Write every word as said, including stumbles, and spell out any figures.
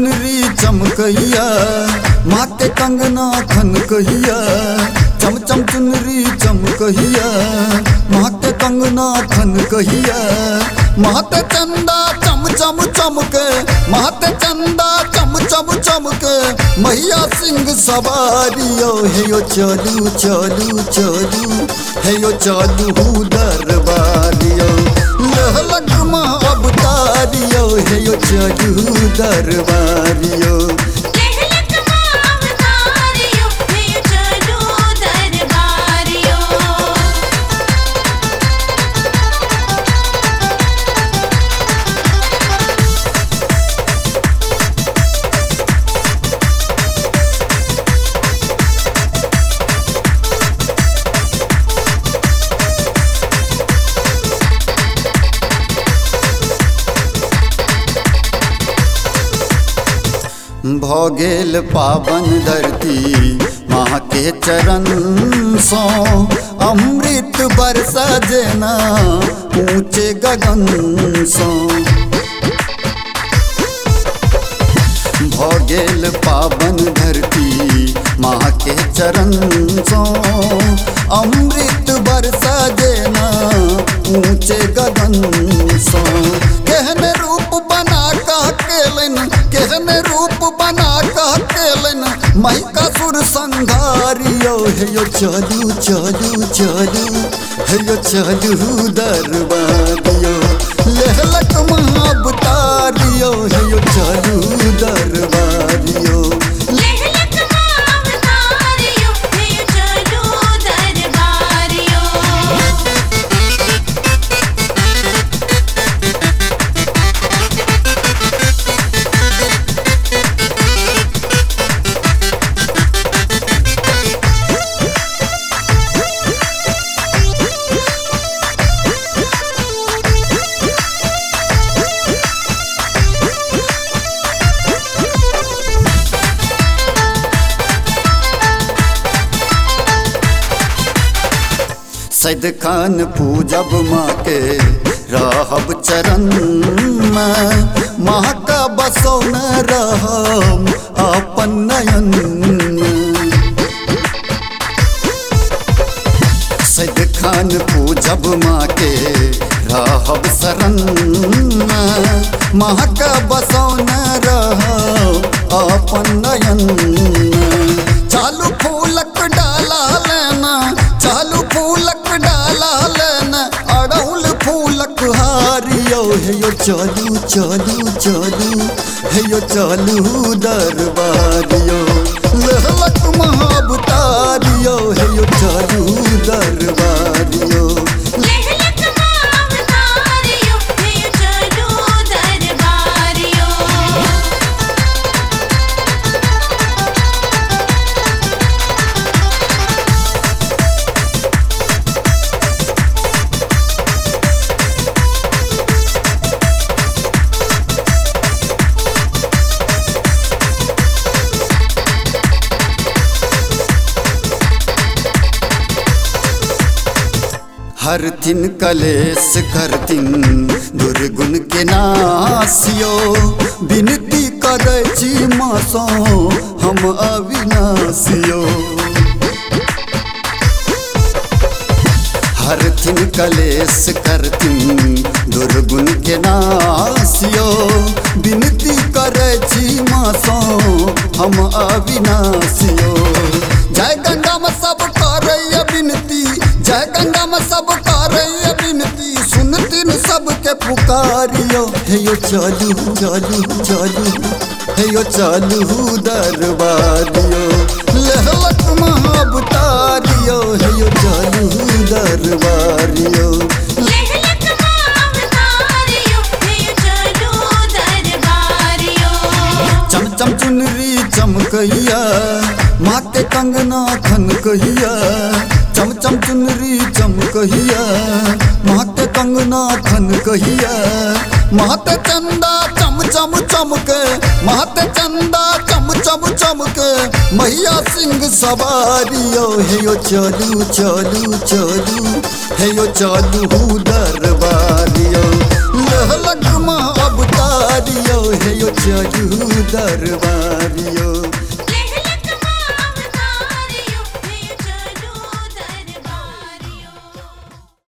चुनरी चमकैया, माँ के कंगना खनकैया। चम चम चुनरी चमकैया, माँ के कंगना खनकैया। माते चंदा चम चम चमके, माते चंदा चम चम चमके। मैया सिंह सवारियो हे यो चलू चलू चलू, हे यो चलू दरबारियो। लहलक माँ अवतारियो हे यो चलू दरबारियो। भऽ गेल पावन धरती माँ के चरण सो, अमृत बरसा जेना ऊँचे गगन सो। भऽ गेल पावन धरती माँ के चरण सो, अमृत बरसा जेना ऊँचे गगन सो। केहन रूप बना कह केलन, केहन रूप बना कह केलन। माइका सुर संघारियो हे यो चलू चलू चलू, हे यो चलू दरबारियो। लहलक महाअवतारियो हे यो चलू दरबारियो। सैद खान पूजब माँ के रहब चरण में, माँ का बसो न रहम अपन नयन में। सैद खान पूजब माँ के रहब शरण में, माँ का बसो न रहम अपन नयन में। चालू फूलक डाला लेना, चालू फूलक डाला लेना। अड़हुल फूलक हारियो हे यो चलू चलू चलू, हे यो चलू दरबारियो। लहलक महाअवतारियो हे यो चलू दरबारियो। हरथिन कलेश करथिन दुर्गुण के नासियो। विनती करै छी माँ सो हम अविनाशियो। हरथिन कलेश करथिन दुर्गुण के नासियो। विनती करै छी माँ सो हम अविनाशियो। जय गंगा में सब करैया विनती, जय गंगा में सब करैया विनती। सुनथिन सबके पुकारियो हे यो चलू चलू चलू, हे यो चलू दरबारियो। लहलक महाअवतारियो हे यो चलू दरबारियो। चम चम चुनरी चमकैया, माँ के कंगना खनकैया। चम चम चुनरी चमकैया, माँ के कंगना खनकैया। माते चंदा चम चम चमके, माते चंदा चम चम चमके। मैया सिंह सवारियो हे यो चलू चलू चलू, हे यो चलू दरबारियो। लहलक माँ अवतारियो हे यो चारू दरबारियो।